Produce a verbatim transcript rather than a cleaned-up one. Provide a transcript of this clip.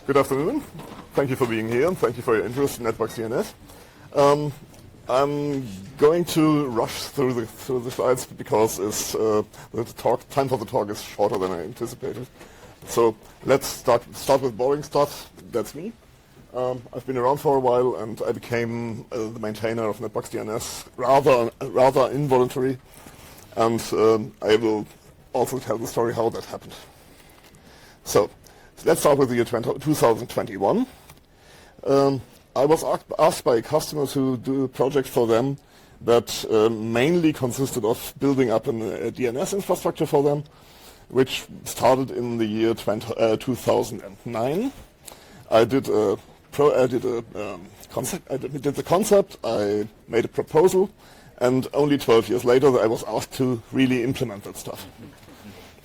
Good afternoon. Thank you for being here and thank you for your interest in Netbox D N S. Um, I'm going to rush through the through the slides because it's, uh, the talk time for the talk is shorter than I anticipated. So let's start start with boring stuff. That's me. Um, I've been around for a while and I became uh, the maintainer of Netbox D N S rather rather involuntary, and um, I will also tell the story how that happened. So. Let's start with the year two thousand twenty-one. Um, I was asked by customers to do a project for them that uh, mainly consisted of building up an, a D N S infrastructure for them, which started in the year two thousand nine. I did a pro, I did a um, concept. I did the concept. I made a proposal, and only twelve years later, I was asked to really implement that stuff.